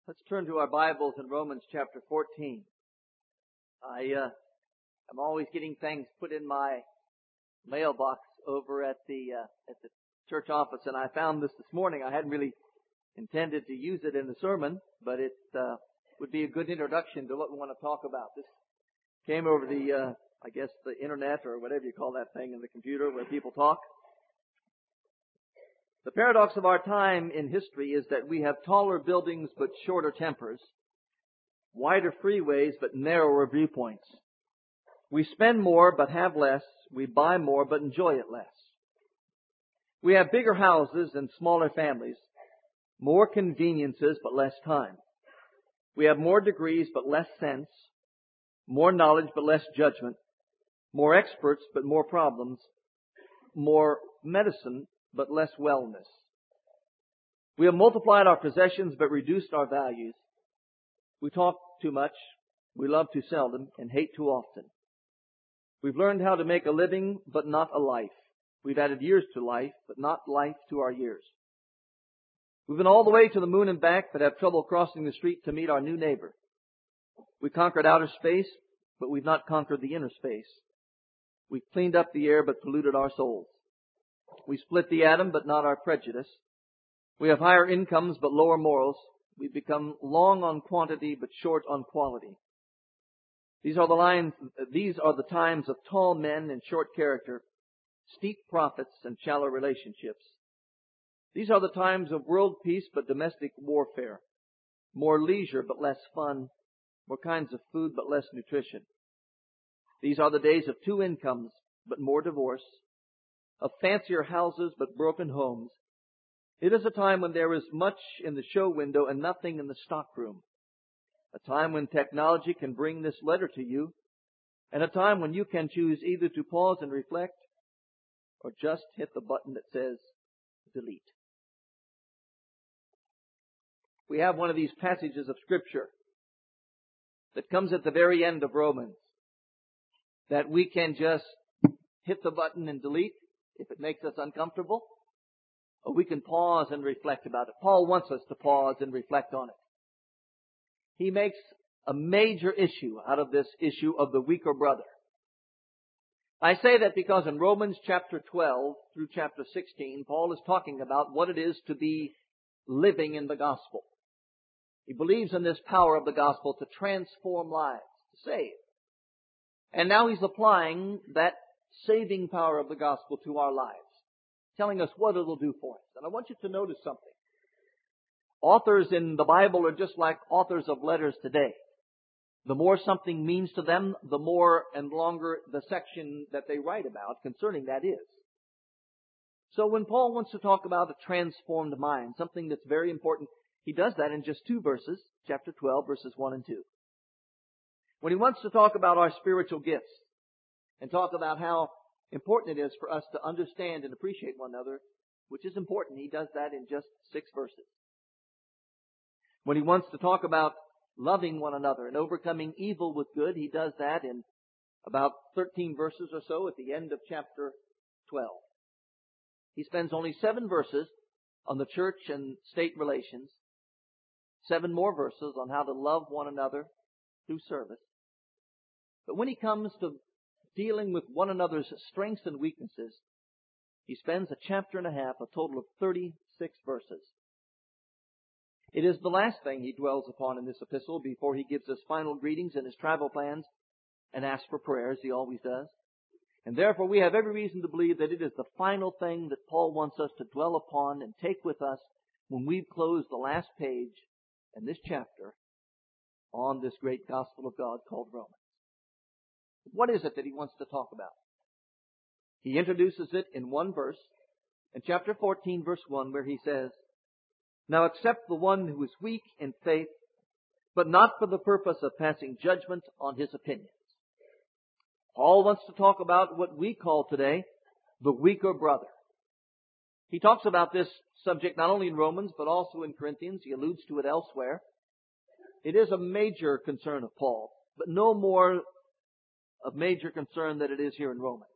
Let's turn to our Bibles in Romans chapter 14. I'm always getting things put in my mailbox over at the church office, and I found this morning. I hadn't really intended to use it in the sermon, but it would be a good introduction to what we want to talk about. This came over the internet, or whatever you call that thing in the computer where people talk. The paradox of our time in history is that we have taller buildings but shorter tempers, wider freeways but narrower viewpoints. We spend more but have less. We buy more but enjoy it less. We have bigger houses and smaller families, more conveniences but less time. We have more degrees but less sense, more knowledge but less judgment, more experts but more problems, more medicine but less wellness. We have multiplied our possessions but reduced our values. We talk too much, we love too seldom, and hate too often. We've learned how to make a living but not a life. We've added years to life but not life to our years. We've been all the way to the moon and back but have trouble crossing the street to meet our new neighbor. We conquered outer space, but we've not conquered the inner space. We've cleaned up the air but polluted our souls. We split the atom, but not our prejudice. We have higher incomes, but lower morals. We've become long on quantity, but short on quality. These are the times of tall men and short character, steep profits and shallow relationships. These are the times of world peace, but domestic warfare. More leisure, but less fun. More kinds of food, but less nutrition. These are the days of two incomes, but more divorce. Of fancier houses but broken homes. It is a time when there is much in the show window and nothing in the stockroom. A time when technology can bring this letter to you, and a time when you can choose either to pause and reflect or just hit the button that says delete. We have one of these passages of Scripture that comes at the very end of Romans that we can just hit the button and delete if it makes us uncomfortable, or we can pause and reflect about it. Paul wants us to pause and reflect on it. He makes a major issue out of this issue of the weaker brother. I say that because in Romans chapter 12 through chapter 16, Paul is talking about what it is to be living in the gospel. He believes in this power of the gospel to transform lives, to save. And now he's applying that saving power of the gospel to our lives, telling us what it'll do for us. And I want you to notice something. Authors in the Bible are just like authors of letters today. The more something means to them, the more and longer the section that they write about concerning that is. So when Paul wants to talk about a transformed mind, something that's very important, he does that in just two verses, chapter 12, verses 1 and 2. When he wants to talk about our spiritual gifts, and talk about how important it is for us to understand and appreciate one another, which is important. He does that in just 6 verses. When he wants to talk about loving one another and overcoming evil with good, he does that in about 13 verses or so at the end of chapter 12. He spends only 7 verses on the church and state relations, 7 more verses on how to love one another through service. But when he comes to dealing with one another's strengths and weaknesses, he spends a chapter and a half, a total of 36 verses. It is the last thing he dwells upon in this epistle before he gives us final greetings and his travel plans and asks for prayers. He always does. And therefore we have every reason to believe that it is the final thing that Paul wants us to dwell upon and take with us when we've closed the last page in this chapter on this great gospel of God called Romans. What is it that he wants to talk about? He introduces it in one verse, in chapter 14, verse 1, where he says, "Now accept the one who is weak in faith, but not for the purpose of passing judgment on his opinions." Paul wants to talk about what we call today the weaker brother. He talks about this subject not only in Romans, but also in Corinthians. He alludes to it elsewhere. It is a major concern of Paul, but no more of major concern than it is here in Romans.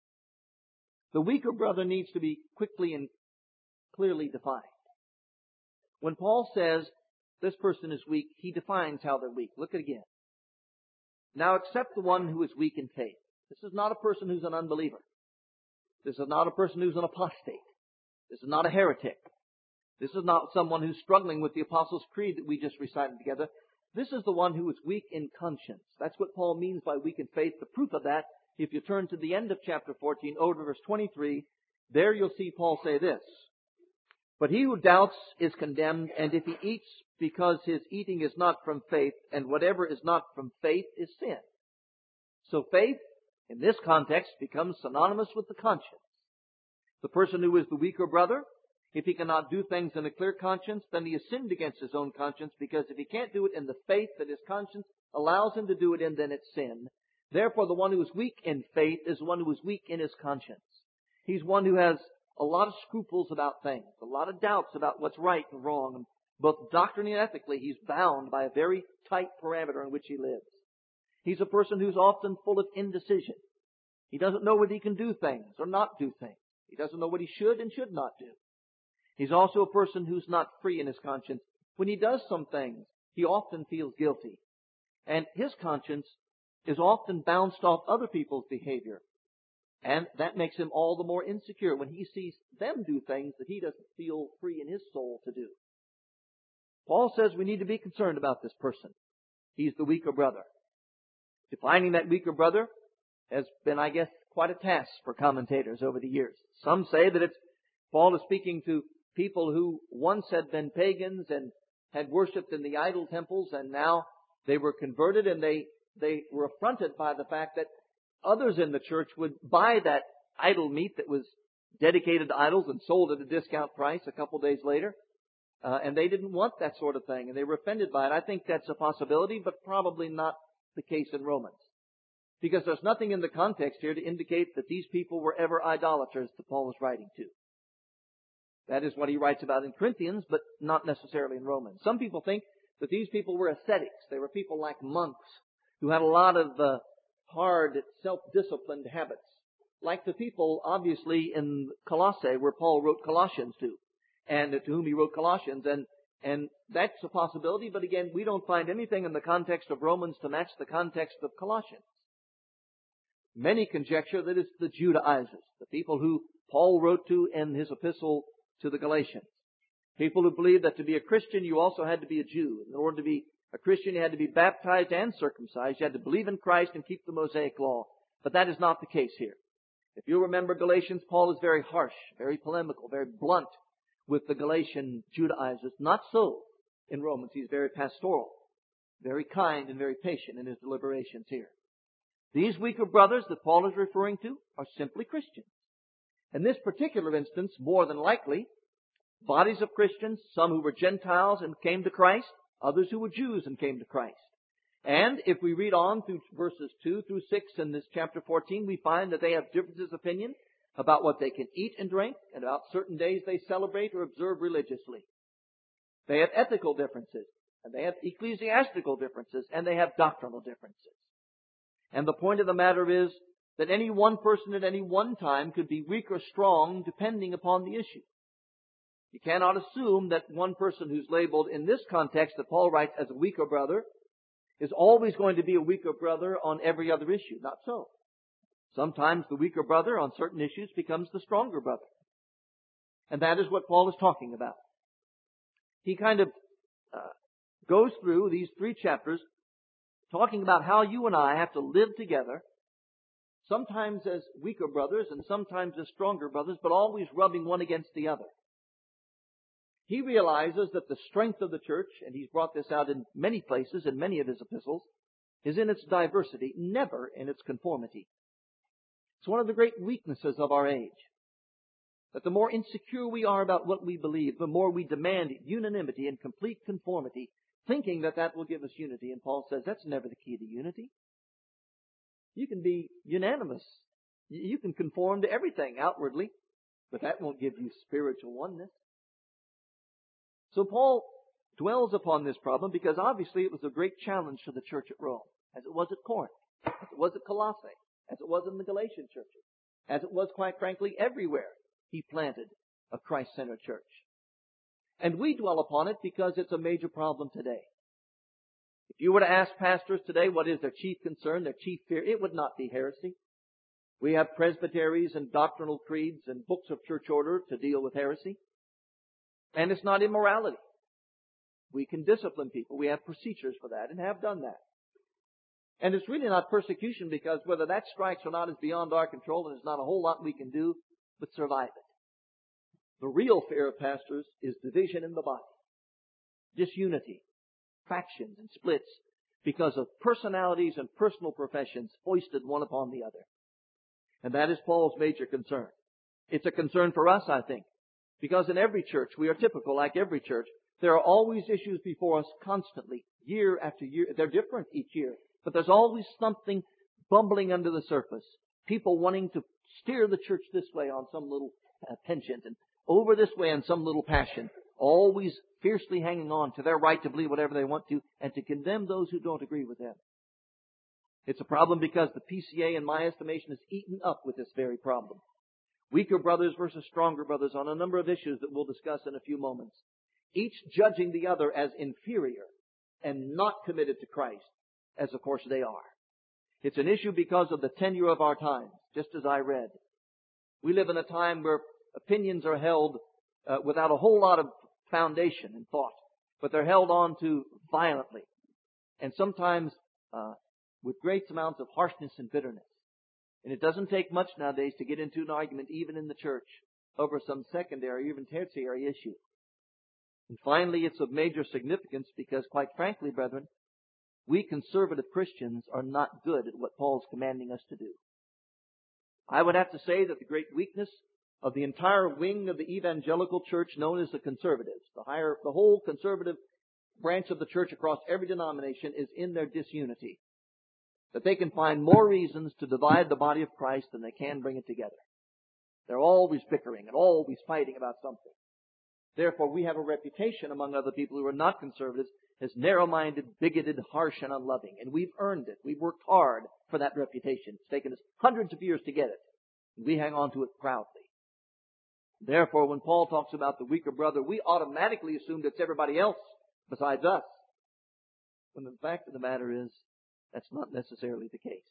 The weaker brother needs to be quickly and clearly defined. When Paul says this person is weak, he defines how they're weak. Look at it again. Now accept the one who is weak in faith. This is not a person who's an unbeliever. This is not a person who's an apostate. This is not a heretic. This is not someone who's struggling with the Apostles' Creed that we just recited together. This is the one who is weak in conscience. That's what Paul means by weak in faith. The proof of that, if you turn to the end of chapter 14, over to verse 23, there you'll see Paul say this. But he who doubts is condemned, and if he eats because his eating is not from faith, and whatever is not from faith is sin. So faith, in this context, becomes synonymous with the conscience. The person who is the weaker brother, if he cannot do things in a clear conscience, then he has sinned against his own conscience, because if he can't do it in the faith that his conscience allows him to do it in, then it's sin. Therefore, the one who is weak in faith is one who is weak in his conscience. He's one who has a lot of scruples about things, a lot of doubts about what's right and wrong. And both doctrinally and ethically, he's bound by a very tight parameter in which he lives. He's a person who's often full of indecision. He doesn't know whether he can do things or not do things. He doesn't know what he should and should not do. He's also a person who's not free in his conscience. When he does some things, he often feels guilty. And his conscience is often bounced off other people's behavior. And that makes him all the more insecure when he sees them do things that he doesn't feel free in his soul to do. Paul says we need to be concerned about this person. He's the weaker brother. Defining that weaker brother has been, I guess, quite a task for commentators over the years. Some say that Paul is speaking to people who once had been pagans and had worshipped in the idol temples, and now they were converted, and they were affronted by the fact that others in the church would buy that idol meat that was dedicated to idols and sold at a discount price a couple days later. And they didn't want that sort of thing, and they were offended by it. I think that's a possibility, but probably not the case in Romans. Because there's nothing in the context here to indicate that these people were ever idolaters that Paul was writing to. That is what he writes about in Corinthians, but not necessarily in Romans. Some people think that these people were ascetics. They were people like monks who had a lot of hard, self-disciplined habits. Like the people, obviously, in Colossae, where Paul wrote Colossians to, and to whom he wrote Colossians. And that's a possibility, but again, we don't find anything in the context of Romans to match the context of Colossians. Many conjecture that it's the Judaizers, the people who Paul wrote to in his epistle to the Galatians. People who believed that to be a Christian, you also had to be a Jew. In order to be a Christian, you had to be baptized and circumcised. You had to believe in Christ and keep the Mosaic law. But that is not the case here. If you remember Galatians, Paul is very harsh, very polemical, very blunt with the Galatian Judaizers. Not so in Romans. He's very pastoral, very kind and very patient in his deliberations here. These weaker brothers that Paul is referring to are simply Christians. In this particular instance, more than likely, bodies of Christians, some who were Gentiles and came to Christ, others who were Jews and came to Christ. And if we read on through verses 2 through 6 in this chapter 14, we find that they have differences of opinion about what they can eat and drink, and about certain days they celebrate or observe religiously. They have ethical differences, and they have ecclesiastical differences, and they have doctrinal differences. And the point of the matter is that any one person at any one time could be weak or strong depending upon the issue. You cannot assume that one person who's labeled in this context that Paul writes as a weaker brother is always going to be a weaker brother on every other issue. Not so. Sometimes the weaker brother on certain issues becomes the stronger brother. And that is what Paul is talking about. He kind of goes through these 3 chapters talking about how you and I have to live together, sometimes as weaker brothers and sometimes as stronger brothers, but always rubbing one against the other. He realizes that the strength of the church, and he's brought this out in many places, in many of his epistles, is in its diversity, never in its conformity. It's one of the great weaknesses of our age. That the more insecure we are about what we believe, the more we demand unanimity and complete conformity, thinking that that will give us unity. And Paul says that's never the key to unity. You can be unanimous. You can conform to everything outwardly, but that won't give you spiritual oneness. So Paul dwells upon this problem because obviously it was a great challenge to the church at Rome, as it was at Corinth, as it was at Colossae, as it was in the Galatian churches, as it was, quite frankly, everywhere he planted a Christ-centered church. And we dwell upon it because it's a major problem today. If you were to ask pastors today what is their chief concern, their chief fear, it would not be heresy. We have presbyteries and doctrinal creeds and books of church order to deal with heresy. And it's not immorality. We can discipline people. We have procedures for that and have done that. And it's really not persecution, because whether that strikes or not is beyond our control, and there's not a whole lot we can do but survive it. The real fear of pastors is division in the body, disunity, factions and splits because of personalities and personal professions foisted one upon the other. And that is Paul's major concern. It's a concern for us, I think, because in every church, we are typical like every church. There are always issues before us constantly, year after year. They're different each year, but there's always something bumbling under the surface. People wanting to steer the church this way on some little penchant and over this way on some little passion, always fiercely hanging on to their right to believe whatever they want to and to condemn those who don't agree with them. It's a problem because the PCA, in my estimation, is eaten up with this very problem. Weaker brothers versus stronger brothers on a number of issues that we'll discuss in a few moments. Each judging the other as inferior and not committed to Christ, as of course they are. It's an issue because of the tenure of our time, just as I read. We live in a time where opinions are held without a whole lot of foundation and thought, but they're held on to violently and sometimes with great amounts of harshness and bitterness. And it doesn't take much nowadays to get into an argument, even in the church, over some secondary, even tertiary issue. And finally, it's of major significance because, quite frankly, brethren, we conservative Christians are not good at what Paul's commanding us to do. I would have to say that the great weakness of the entire wing of the evangelical church known as the conservatives, the whole conservative branch of the church across every denomination, is in their disunity. That they can find more reasons to divide the body of Christ than they can bring it together. They're always bickering and always fighting about something. Therefore, we have a reputation among other people who are not conservatives as narrow-minded, bigoted, harsh, and unloving. And we've earned it. We've worked hard for that reputation. It's taken us hundreds of years to get it. And we hang on to it proudly. Therefore, when Paul talks about the weaker brother, we automatically assume it's everybody else besides us. When the fact of the matter is, that's not necessarily the case.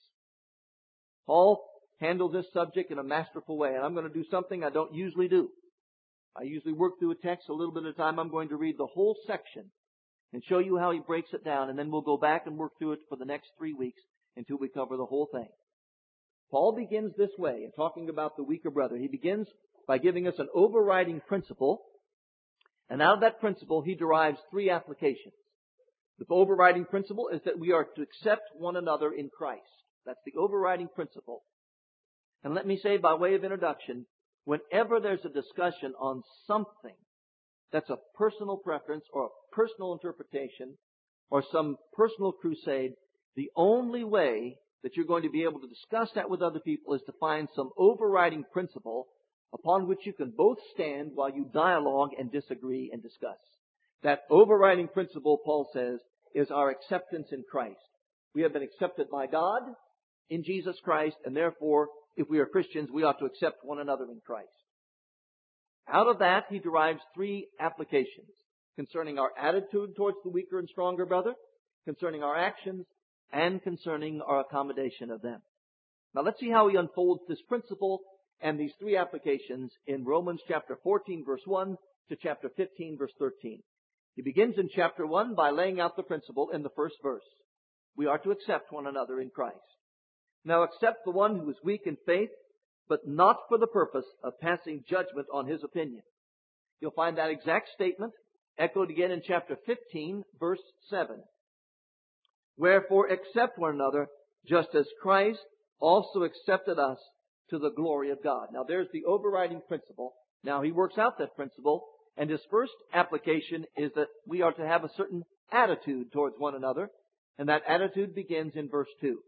Paul handled this subject in a masterful way, and I'm going to do something I don't usually do. I usually work through a text a little bit at a time. I'm going to read the whole section and show you how he breaks it down, and then we'll go back and work through it for the next 3 weeks until we cover the whole thing. Paul begins this way in talking about the weaker brother. He begins by giving us an overriding principle, and out of that principle he derives 3 applications. The overriding principle is that we are to accept one another in Christ. That's the overriding principle. And let me say by way of introduction, whenever there's a discussion on something that's a personal preference or a personal interpretation or some personal crusade, the only way that you're going to be able to discuss that with other people is to find some overriding principle upon which you can both stand while you dialogue and disagree and discuss. That overriding principle, Paul says, is our acceptance in Christ. We have been accepted by God in Jesus Christ, and therefore, if we are Christians, we ought to accept one another in Christ. Out of that, he derives 3 applications concerning our attitude towards the weaker and stronger brother, concerning our actions, and concerning our accommodation of them. Now let's see how he unfolds this principle and these 3 applications in Romans chapter 14, verse 1 to chapter 15, verse 13. He begins in chapter 1 by laying out the principle in the first verse. We are to accept one another in Christ. Now accept the one who is weak in faith, but not for the purpose of passing judgment on his opinion. You'll find that exact statement echoed again in chapter 15, verse 7. Wherefore accept one another, just as Christ also accepted us to the glory of God. Now there's the overriding principle. Now he works out that principle, and his first application is that we are to have a certain attitude towards one another, and that attitude begins in verse 2.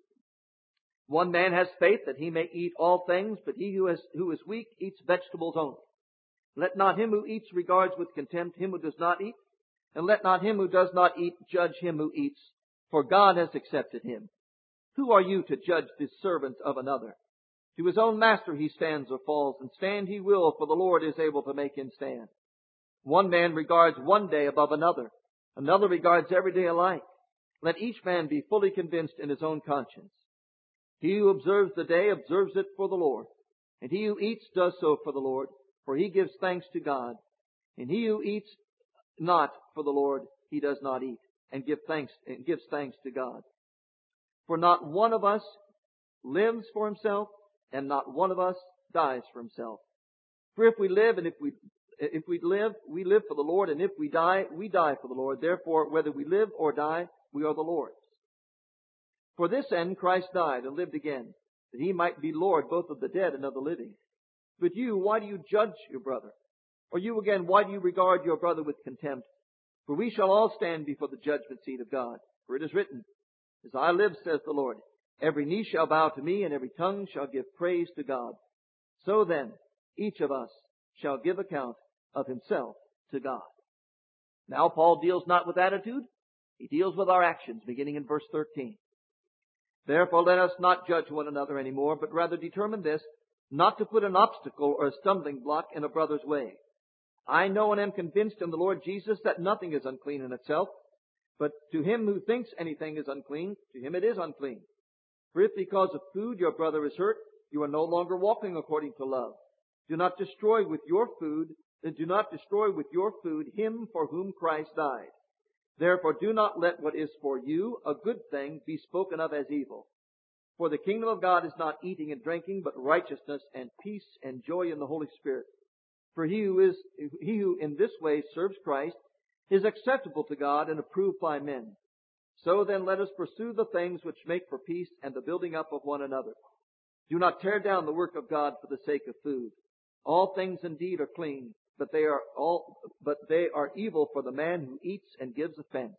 One man has faith that he may eat all things, but he who is weak eats vegetables only. Let not him who eats regards with contempt him who does not eat, and let not him who does not eat judge him who eats, for God has accepted him. Who are you to judge the servant of another? To his own master he stands or falls, and stand he will, for the Lord is able to make him stand. One man regards one day above another. Another regards every day alike. Let each man be fully convinced in his own conscience. He who observes the day observes it for the Lord. And he who eats does so for the Lord, for he gives thanks to God. And he who eats not for the Lord, he does not eat, and gives thanks to God. For not one of us lives for himself, and not one of us dies for himself. For if we live, we live for the Lord, and if we die for the Lord. Therefore, whether we live or die, we are the Lord's. For this end Christ died and lived again, that he might be Lord both of the dead and of the living. But you, why do you judge your brother? Or you again, why do you regard your brother with contempt? For we shall all stand before the judgment seat of God. For it is written, As I live, says the Lord, every knee shall bow to me, and every tongue shall give praise to God. So then, each of us shall give account of himself to God. Now Paul deals not with attitude, he deals with our actions, beginning in verse 13. Therefore let us not judge one another any more, but rather determine this, not to put an obstacle or a stumbling block in a brother's way. I know and am convinced in the Lord Jesus that nothing is unclean in itself, but to him who thinks anything is unclean, to him it is unclean. For if because of food your brother is hurt, you are no longer walking according to love. Do not destroy with your food him for whom Christ died. Therefore do not let what is for you a good thing be spoken of as evil. For the kingdom of God is not eating and drinking, but righteousness and peace and joy in the Holy Spirit. For he who in this way serves Christ is acceptable to God and approved by men. So then let us pursue the things which make for peace and the building up of one another. Do not tear down the work of God for the sake of food. All things indeed are clean, but they are evil for the man who eats and gives offense.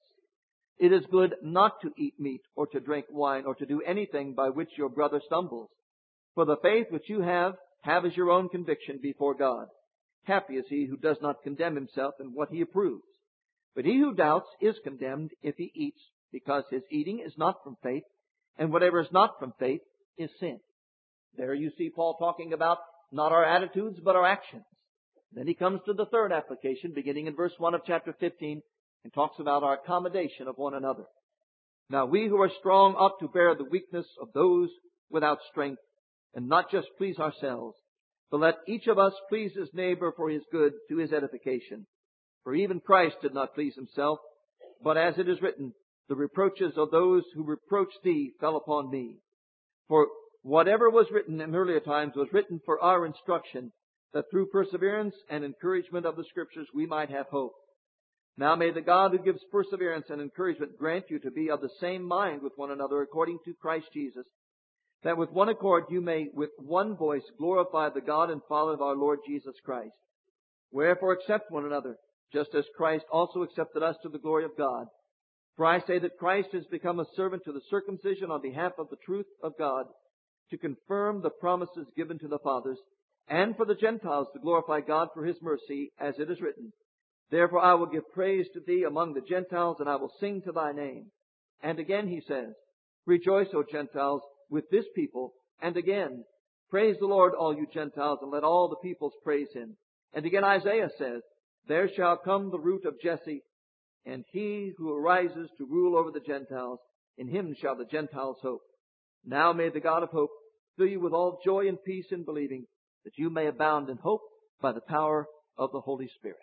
It is good not to eat meat or to drink wine or to do anything by which your brother stumbles. For the faith which you have as your own conviction before God. Happy is he who does not condemn himself in what he approves. But he who doubts is condemned if he eats, because his eating is not from faith, and whatever is not from faith is sin. There you see Paul talking about not our attitudes, but our actions. Then he comes to the third application, beginning in verse 1 of chapter 15, and talks about our accommodation of one another. Now we who are strong ought to bear the weakness of those without strength, and not just please ourselves, but let each of us please his neighbor for his good, to his edification. For even Christ did not please himself, but as it is written, the reproaches of those who reproached thee fell upon me. For whatever was written in earlier times was written for our instruction, that through perseverance and encouragement of the Scriptures we might have hope. Now may the God who gives perseverance and encouragement grant you to be of the same mind with one another according to Christ Jesus, that with one accord you may with one voice glorify the God and Father of our Lord Jesus Christ. Wherefore accept one another, just as Christ also accepted us to the glory of God. For I say that Christ has become a servant to the circumcision on behalf of the truth of God, to confirm the promises given to the fathers, and for the Gentiles to glorify God for his mercy, as it is written, Therefore I will give praise to thee among the Gentiles, and I will sing to thy name. And again he says, Rejoice, O Gentiles, with this people. And again, Praise the Lord, all you Gentiles, and let all the peoples praise him. And again Isaiah says, There shall come the root of Jesse, and he who arises to rule over the Gentiles. In him shall the Gentiles hope. Now may the God of hope fill you with all joy and peace in believing, that you may abound in hope by the power of the Holy Spirit.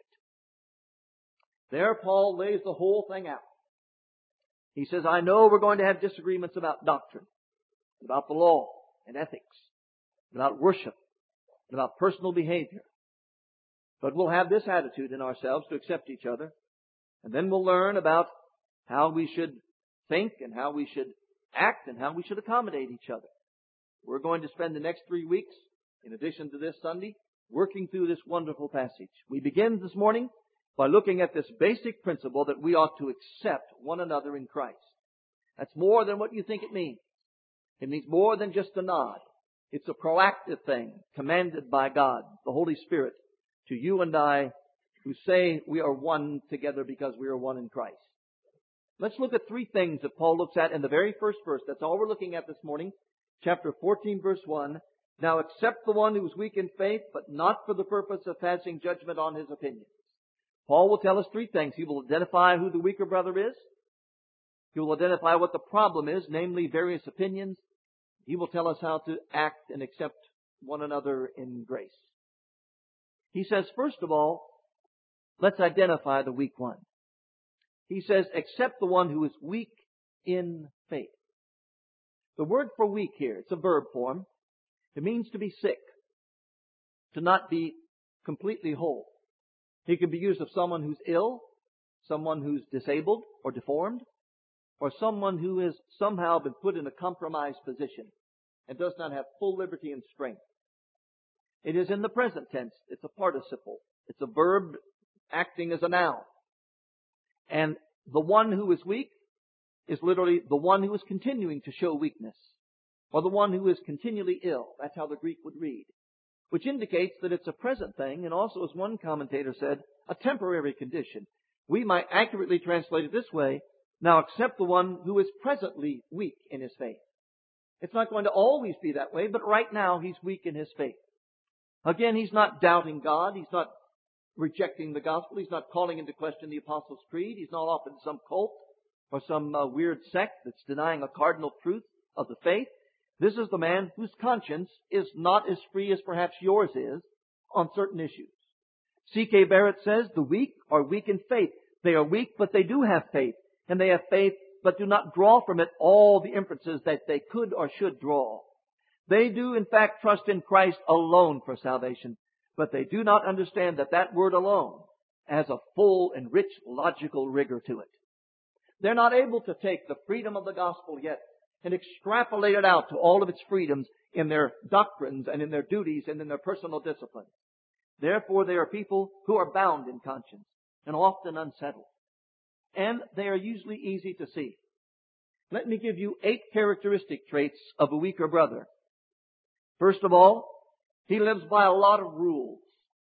There Paul lays the whole thing out. He says, I know we're going to have disagreements about doctrine, about the law and ethics, about worship, and about personal behavior. But we'll have this attitude in ourselves to accept each other. And then we'll learn about how we should think and how we should act and how we should accommodate each other. We're going to spend the next 3 weeks, in addition to this Sunday, working through this wonderful passage. We begin this morning by looking at this basic principle that we ought to accept one another in Christ. That's more than what you think it means. It means more than just a nod. It's a proactive thing commanded by God, the Holy Spirit, to you and I who say we are one together because we are one in Christ. Let's look at 3 things that Paul looks at in the very first verse. That's all we're looking at this morning. Chapter 14, verse 1. Now accept the one who is weak in faith, but not for the purpose of passing judgment on his opinions. Paul will tell us three things. He will identify who the weaker brother is. He will identify what the problem is, namely various opinions. He will tell us how to act and accept one another in grace. He says, first of all, let's identify the weak one. He says, accept the one who is weak in faith. The word for weak here, it's a verb form. It means to be sick, to not be completely whole. It can be used of someone who's ill, someone who's disabled or deformed, or someone who has somehow been put in a compromised position and does not have full liberty and strength. It is in the present tense. It's a participle. It's a verb acting as a noun. And the one who is weak is literally the one who is continuing to show weakness, or the one who is continually ill. That's how the Greek would read, which indicates that it's a present thing, and also, as one commentator said, a temporary condition. We might accurately translate it this way: now accept the one who is presently weak in his faith. It's not going to always be that way, but right now he's weak in his faith. Again, he's not doubting God. He's not rejecting the gospel. He's not calling into question the Apostles' Creed. He's not off in some cult or some weird sect that's denying a cardinal truth of the faith. This is the man whose conscience is not as free as perhaps yours is on certain issues. C.K. Barrett says the weak are weak in faith. They are weak, but they do have faith. And they have faith, but do not draw from it all the inferences that they could or should draw. They do, in fact, trust in Christ alone for salvation, but they do not understand that that word alone has a full and rich logical rigor to it. They're not able to take the freedom of the gospel yet and extrapolate it out to all of its freedoms in their doctrines and in their duties and in their personal discipline. Therefore, they are people who are bound in conscience and often unsettled. And they are usually easy to see. Let me give you 8 characteristic traits of a weaker brother. First of all, he lives by a lot of rules.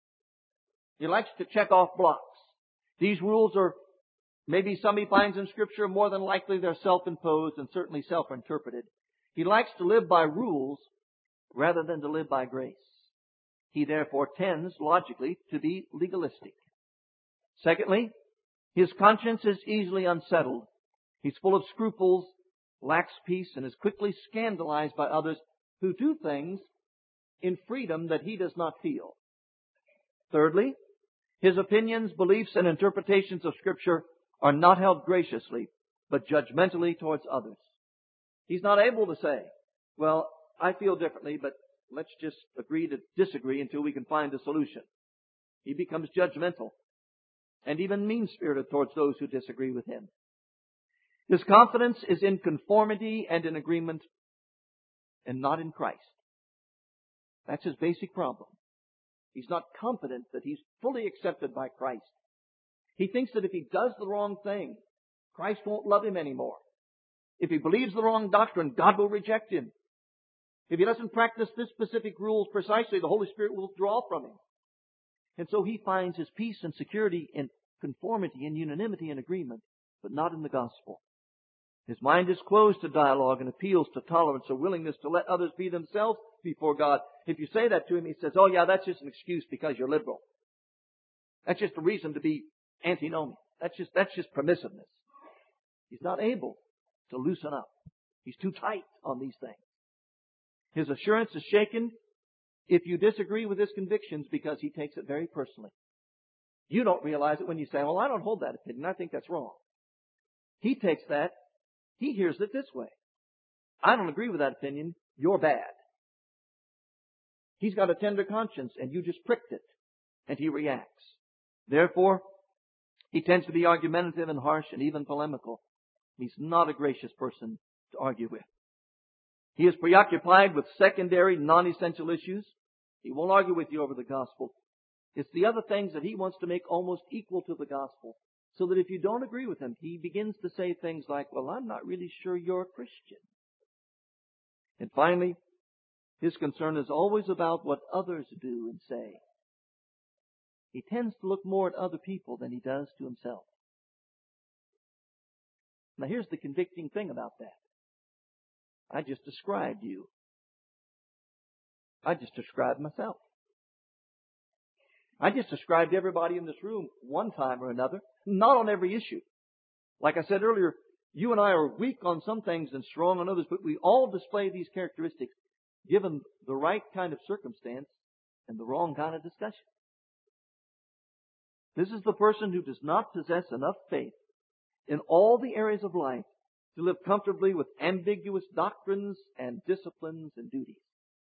He likes to check off blocks. These rules are maybe some he finds in Scripture. More than likely they're self-imposed and certainly self-interpreted. He likes to live by rules rather than to live by grace. He therefore tends, logically, to be legalistic. Secondly, his conscience is easily unsettled. He's full of scruples, lacks peace, and is quickly scandalized by others who do things in freedom that he does not feel. Thirdly, his opinions, beliefs, and interpretations of Scripture are not held graciously, but judgmentally towards others. He's not able to say, well, I feel differently, but let's just agree to disagree until we can find a solution. He becomes judgmental and even mean-spirited towards those who disagree with him. His confidence is in conformity and in agreement and not in Christ. That's his basic problem. He's not confident that he's fully accepted by Christ. He thinks that if he does the wrong thing, Christ won't love him anymore. If he believes the wrong doctrine, God will reject him. If he doesn't practice this specific rules precisely, the Holy Spirit will withdraw from him. And so he finds his peace and security in conformity and unanimity and agreement, but not in the gospel. His mind is closed to dialogue and appeals to tolerance or willingness to let others be themselves before God. If you say that to him, he says, oh yeah, that's just an excuse because you're liberal. That's just a reason to be antinomian. That's just permissiveness. He's not able to loosen up. He's too tight on these things. His assurance is shaken if you disagree with his convictions because he takes it very personally. You don't realize it when you say, well, I don't hold that opinion. I think that's wrong. He takes that. He hears it this way. I don't agree with that opinion. You're bad. He's got a tender conscience and you just pricked it. And he reacts. Therefore, he tends to be argumentative and harsh and even polemical. He's not a gracious person to argue with. He is preoccupied with secondary, non-essential issues. He won't argue with you over the gospel. It's the other things that he wants to make almost equal to the gospel. So that if you don't agree with him, he begins to say things like, well, I'm not really sure you're a Christian. And finally, his concern is always about what others do and say. He tends to look more at other people than he does to himself. Now here's the convicting thing about that. I just described you. I just described myself. I just described everybody in this room one time or another, not on every issue. Like I said earlier, you and I are weak on some things and strong on others, but we all display these characteristics given the right kind of circumstance and the wrong kind of discussion. This is the person who does not possess enough faith in all the areas of life to live comfortably with ambiguous doctrines and disciplines and duties.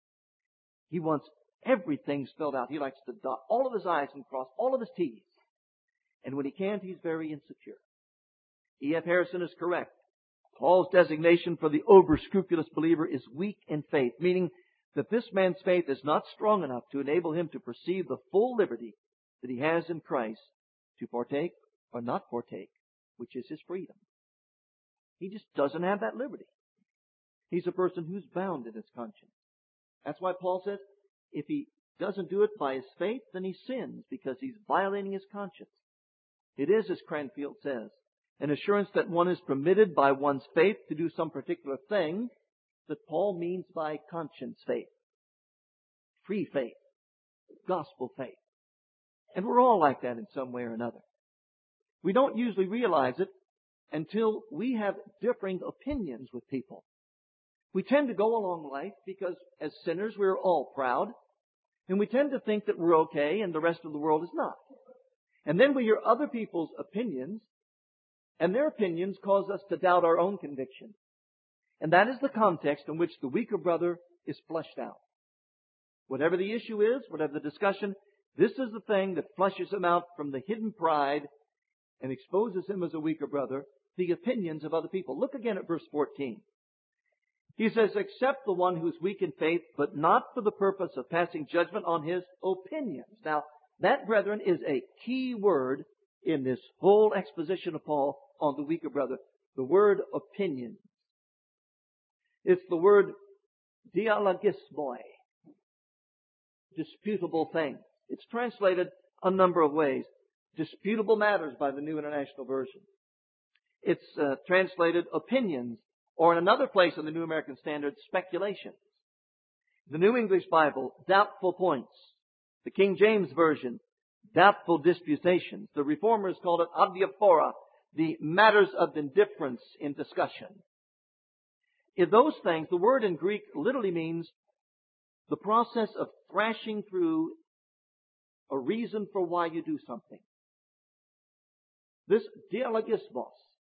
He wants everything spelled out. He likes to dot all of his I's and cross all of his T's. And when he can't, he's very insecure. E.F. Harrison is correct. Paul's designation for the over-scrupulous believer is weak in faith, meaning that this man's faith is not strong enough to enable him to perceive the full liberty that he has in Christ to partake or not partake, which is his freedom. He just doesn't have that liberty. He's a person who's bound in his conscience. That's why Paul says, if he doesn't do it by his faith, then he sins because he's violating his conscience. It is, as Cranfield says, an assurance that one is permitted by one's faith to do some particular thing that Paul means by conscience faith, free faith, gospel faith. And we're all like that in some way or another. We don't usually realize it until we have differing opinions with people. We tend to go along life because as sinners we're all proud, and we tend to think that we're okay and the rest of the world is not. And then we hear other people's opinions, and their opinions cause us to doubt our own conviction. And that is the context in which the weaker brother is flushed out. Whatever the issue is, whatever the discussion, this is the thing that flushes him out from the hidden pride and exposes him as a weaker brother, the opinions of other people. Look again at verse 14. He says, "Accept the one who is weak in faith, but not for the purpose of passing judgment on his opinions." Now, that, brethren, is a key word in this whole exposition of Paul on the weaker brother. The word opinion. It's the word dialogismoi, disputable thing. It's translated a number of ways. Disputable matters by the New International Version. It's translated opinions, or in another place in the New American Standard, speculations. The New English Bible, doubtful points. The King James Version, doubtful disputations. The Reformers called it adiaphora, the matters of indifference in discussion. In those things, the word in Greek literally means the process of thrashing through a reason for why you do something. This dialogismos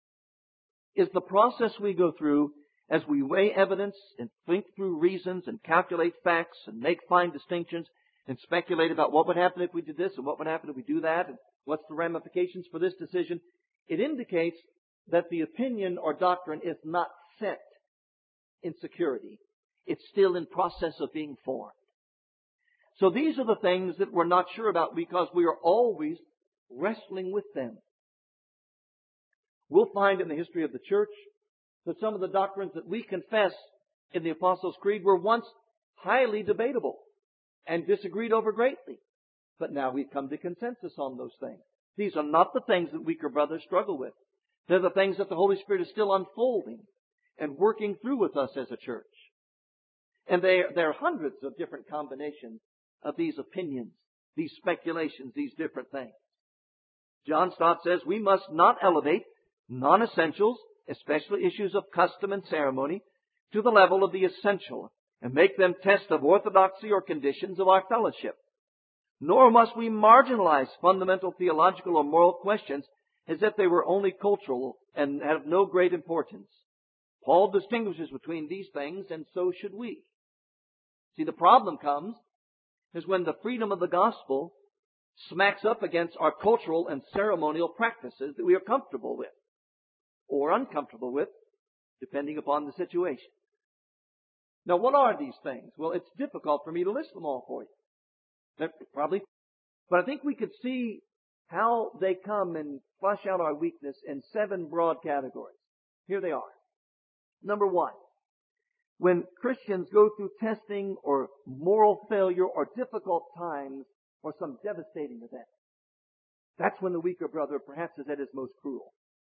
is the process we go through as we weigh evidence and think through reasons and calculate facts and make fine distinctions and speculate about what would happen if we did this and what would happen if we do that and what's the ramifications for this decision. It indicates that the opinion or doctrine is not set in security. It's still in process of being formed. So these are the things that we're not sure about because we are always wrestling with them. We'll find in the history of the church that some of the doctrines that we confess in the Apostles' Creed were once highly debatable and disagreed over greatly. But now we've come to consensus on those things. These are not the things that weaker brothers struggle with. They're the things that the Holy Spirit is still unfolding and working through with us as a church. And there are hundreds of different combinations of these opinions, these speculations, these different things. John Stott says we must not elevate non-essentials, especially issues of custom and ceremony, to the level of the essential and make them tests of orthodoxy or conditions of our fellowship. Nor must we marginalize fundamental theological or moral questions as if they were only cultural and have no great importance. Paul distinguishes between these things, and so should we. See, the problem comes is when the freedom of the gospel smacks up against our cultural and ceremonial practices that we are comfortable with or uncomfortable with, depending upon the situation. Now, what are these things? Well, it's difficult for me to list them all for you. But I think we could see how they come and flush out our weakness in 7 broad categories. Here they are. Number 1, when Christians go through testing or moral failure or difficult times or some devastating event, that's when the weaker brother perhaps is at his most cruel.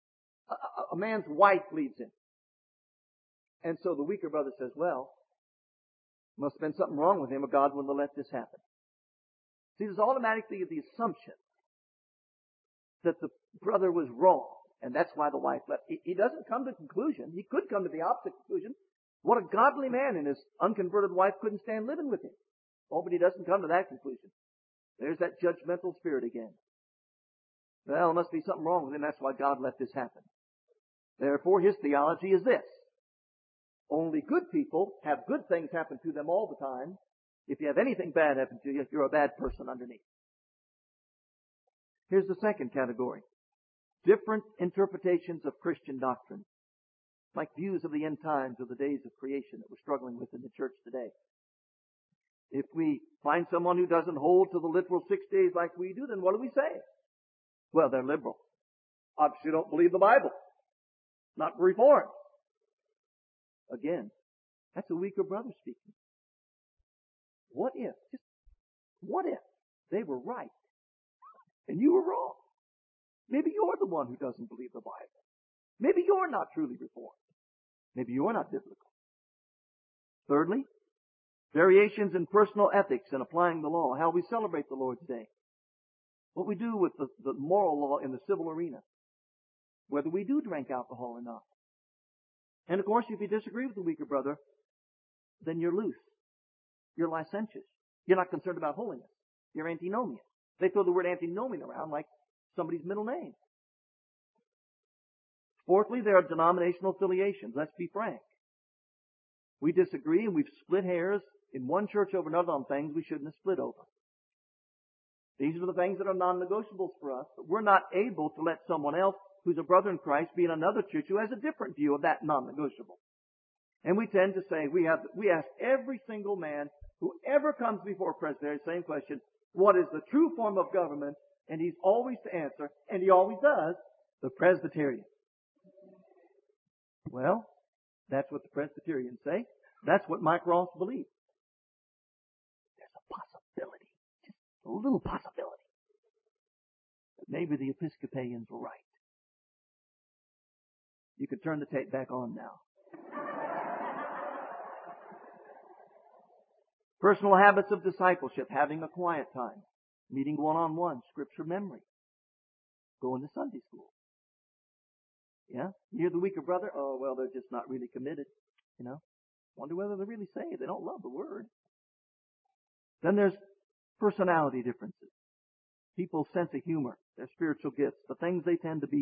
A man's wife leaves him. And so the weaker brother says, well, must have been something wrong with him or God wouldn't have let this happen. See, there's automatically the assumption that the brother was wrong, and that's why the wife left. He doesn't come to a conclusion. He could come to the opposite conclusion. What a godly man, and his unconverted wife couldn't stand living with him. Oh, but he doesn't come to that conclusion. There's that judgmental spirit again. Well, there must be something wrong with him. That's why God let this happen. Therefore, his theology is this. Only good people have good things happen to them all the time. If you have anything bad happen to you, you're a bad person underneath. Here's the second category. Different interpretations of Christian doctrine. Like views of the end times or the days of creation that we're struggling with in the church today. If we find someone who doesn't hold to the literal 6 days like we do, then what do we say? Well, they're liberal. Obviously don't believe the Bible. Not Reformed. Again, that's a weaker brother speaking. What if they were right and you were wrong? Maybe you're the one who doesn't believe the Bible. Maybe you're not truly Reformed. Maybe you're not biblical. Thirdly, variations in personal ethics and applying the law. How we celebrate the Lord's Day. What we do with the moral law in the civil arena. Whether we do drink alcohol or not. And of course, if you disagree with the weaker brother, then you're loose. You're licentious. You're not concerned about holiness. You're antinomian. They throw the word antinomian around like somebody's middle name. Fourthly, there are denominational affiliations. Let's be frank. We disagree and we've split hairs in one church over another on things we shouldn't have split over. These are the things that are non-negotiables for us, but we're not able to let someone else who's a brother in Christ be in another church who has a different view of that non-negotiable. And we tend to say, we ask every single man who ever comes before Presbytery the same question, what is the true form of government? And he's always to answer, and he always does, the Presbyterian. Well, that's what the Presbyterians say. That's what Mike Ross believes. There's a possibility, just a little possibility, that maybe the Episcopalians were right. You can turn the tape back on now. Personal habits of discipleship, having a quiet time, meeting one-on-one, scripture memory, going to Sunday school. Yeah? You hear the weaker brother? Oh, well, they're just not really committed. You know? Wonder whether they're really saved. They don't love the Word. Then there's personality differences. People's sense of humor, their spiritual gifts, the things they tend to be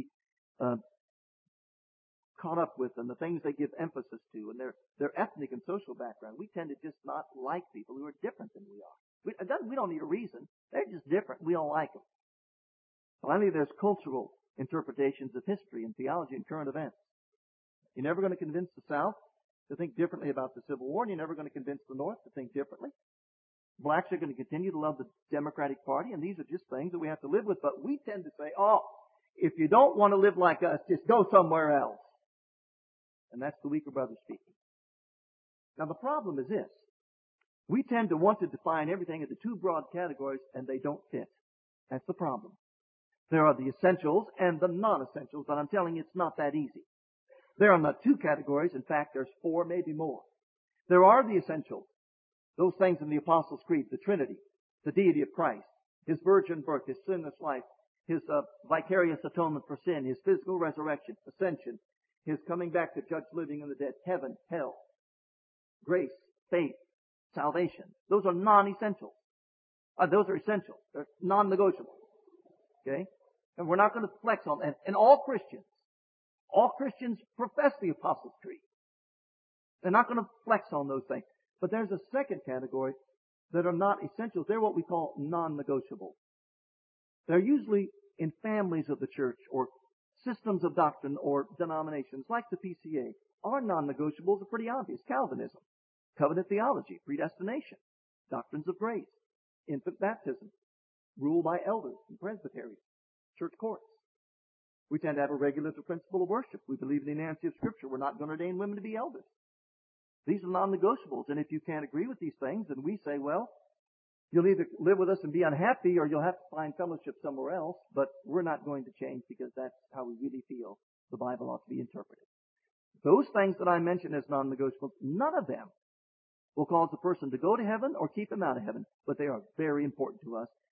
caught up with and the things they give emphasis to and their ethnic and social background. We tend to just not like people who are different than we are. We don't need a reason. They're just different. We don't like them. Finally, there's cultural interpretations of history and theology and current events. You're never going to convince the South to think differently about the Civil War, and you're never going to convince the North to think differently. Blacks are going to continue to love the Democratic Party, and these are just things that we have to live with. But we tend to say, oh, if you don't want to live like us, just go somewhere else. And that's the weaker brother speaking. Now the problem is this. We tend to want to define everything into two broad categories, and they don't fit. That's the problem. There are the essentials and the non-essentials, but I'm telling you it's not that easy. There are not two categories. In fact, there's four, maybe more. There are the essentials. Those things in the Apostles' Creed, the Trinity, the deity of Christ, His virgin birth, His sinless life, His vicarious atonement for sin, His physical resurrection, ascension, His coming back to judge living and the dead, heaven, hell, grace, faith, salvation. Those are non-essentials. Those are essential. They're non-negotiable. Okay? And we're not going to flex on that. And all Christians profess the Apostles' Creed. They're not going to flex on those things. But there's a second category that are not essentials. They're what we call non-negotiable. They're usually in families of the church or systems of doctrine or denominations like the PCA. Our non-negotiables are pretty obvious. Calvinism, covenant theology, predestination, doctrines of grace, infant baptism, rule by elders and presbyteries, church courts. We tend to have a regulative principle of worship. We believe in the inerrancy of Scripture. We're not going to ordain women to be elders. These are non-negotiables. And if you can't agree with these things, then we say, well, you'll either live with us and be unhappy or you'll have to find fellowship somewhere else. But we're not going to change because that's how we really feel the Bible ought to be interpreted. Those things that I mentioned as non-negotiables, none of them will cause a person to go to heaven or keep him out of heaven. But they are very important to us.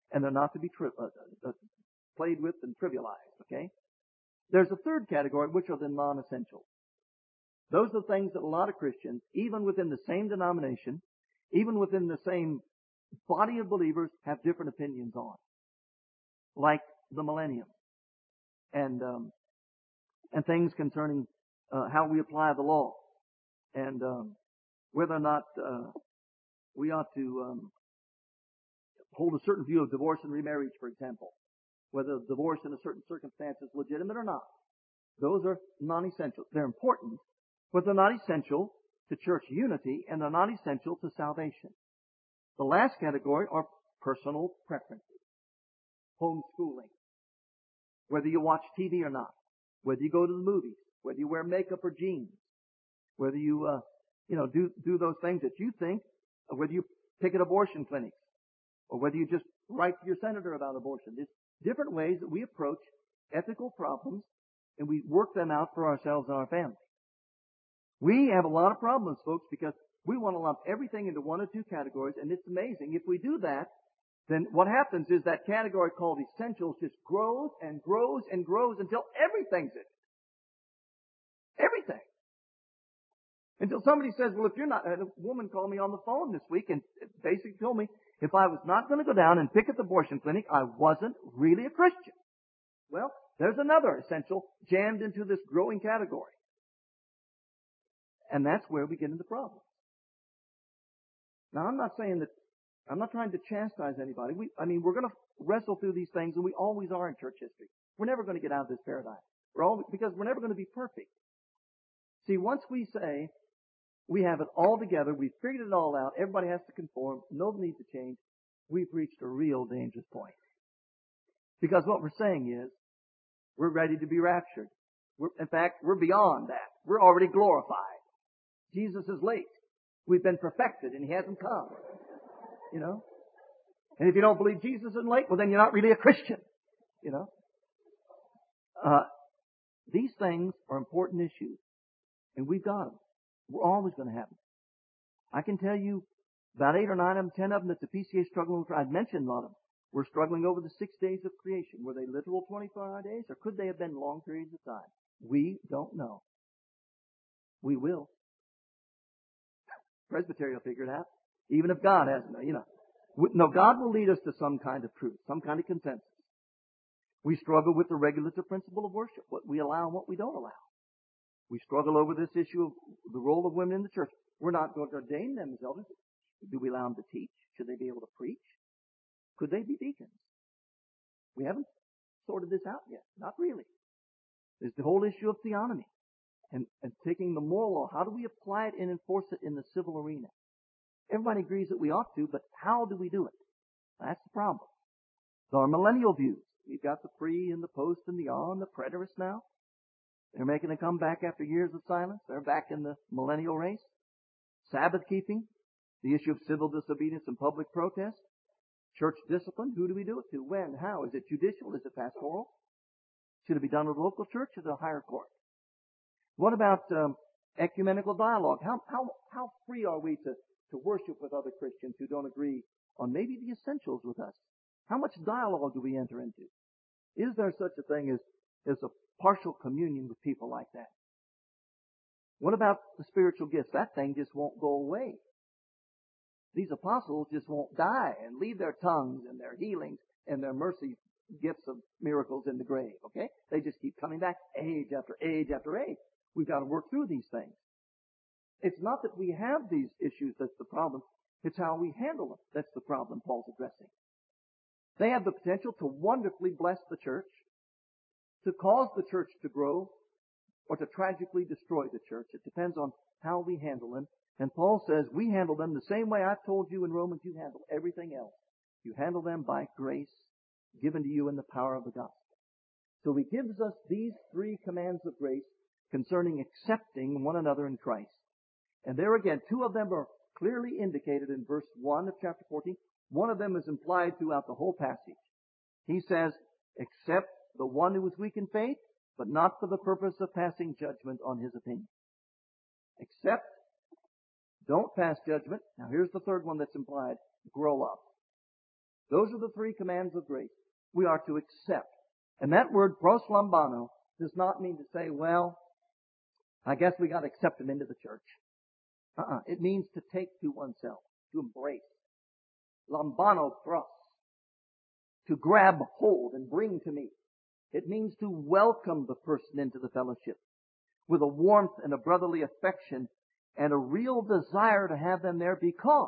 and they're not to be played with and trivialized, okay? There's a third category, which are the non-essentials. Those are things that a lot of Christians, even within the same denomination, even within the same body of believers, have different opinions on. Like the millennium and things concerning how we apply the law and whether or not we ought to hold a certain view of divorce and remarriage, for example, whether divorce in a certain circumstance is legitimate or not. Those are non-essential. They're important, but they're not essential to church unity, and they're not essential to salvation. The last category are personal preferences. Homeschooling. Whether you watch TV or not. Whether you go to the movies. Whether you wear makeup or jeans. Whether you, do those things that you think, or whether you pick an abortion clinic. Or whether you just write to your senator about abortion. There's different ways that we approach ethical problems, and we work them out for ourselves and our family. We have a lot of problems, folks, because we want to lump everything into one or two categories, and it's amazing. If we do that, then what happens is that category called essentials just grows and grows and grows until everything's it. Everything. Until somebody says, well, if you're not, a woman called me on the phone this week and basically told me if I was not going to go down and pick at the abortion clinic, I wasn't really a Christian. Well, there's another essential jammed into this growing category. And that's where we get into problems. Now, I'm not trying to chastise anybody. We're going to wrestle through these things, and we always are in church history. We're never going to get out of this paradigm. Because we're never going to be perfect. See, once we say we have it all together, we've figured it all out, everybody has to conform, nobody needs to change, we've reached a real dangerous point. Because what we're saying is, we're ready to be raptured. In fact, we're beyond that. We're already glorified. Jesus is late. We've been perfected and He hasn't come. And if you don't believe Jesus is late, well then you're not really a Christian. These things are important issues. And we've got them. We're always going to have them. I can tell you about 8 or 9 of them, 10 of them that the PCA is struggling with. I've mentioned a lot of them. We're struggling over the 6 days of creation. Were they literal 24-hour days, or could they have been long periods of time? We don't know. We will. Presbytery will figure it out. Even if God hasn't, No, God will lead us to some kind of truth, some kind of consensus. We struggle with the regulative principle of worship, what we allow and what we don't allow. We struggle over this issue of the role of women in the church. We're not going to ordain them as elders. Do we allow them to teach? Should they be able to preach? Could they be deacons? We haven't sorted this out yet. Not really. There's the whole issue of theonomy and taking the moral law. How do we apply it and enforce it in the civil arena? Everybody agrees that we ought to, but how do we do it? That's the problem. So our millennial views. We've got the pre and the post and the on, the preterists now. They're making a comeback after years of silence. They're back in the millennial race. Sabbath keeping, the issue of civil disobedience and public protest. Church discipline, who do we do it to? When? How? Is it judicial? Is it pastoral? Should it be done with a local church or the higher court? What about ecumenical dialogue? How free are we to worship with other Christians who don't agree on maybe the essentials with us? How much dialogue do we enter into? Is there such a thing as a partial communion with people like that? What about the spiritual gifts? That thing just won't go away. These apostles just won't die and leave their tongues and their healings and their mercy gifts of miracles in the grave, okay? They just keep coming back age after age after age. We've got to work through these things. It's not that we have these issues that's the problem. It's how we handle them that's the problem Paul's addressing. They have the potential to wonderfully bless the church, to cause the church to grow, or to tragically destroy the church. It depends on how we handle them. And Paul says we handle them the same way I've told you in Romans you handle everything else. You handle them by grace given to you in the power of the gospel. So he gives us these 3 commands of grace concerning accepting one another in Christ. And there again, 2 of them are clearly indicated in verse 1 of chapter 14. One of them is implied throughout the whole passage. He says, accept the one who is weak in faith, but not for the purpose of passing judgment on his opinion. Accept, don't pass judgment. Now here's the third one that's implied. Grow up. Those are the three commands of grace. We are to accept. And that word proslambano does not mean to say, well, I guess we got to accept them into the church. It means to take to oneself, to embrace. Lambano pros. To grab hold and bring to me. It means to welcome the person into the fellowship with a warmth and a brotherly affection and a real desire to have them there because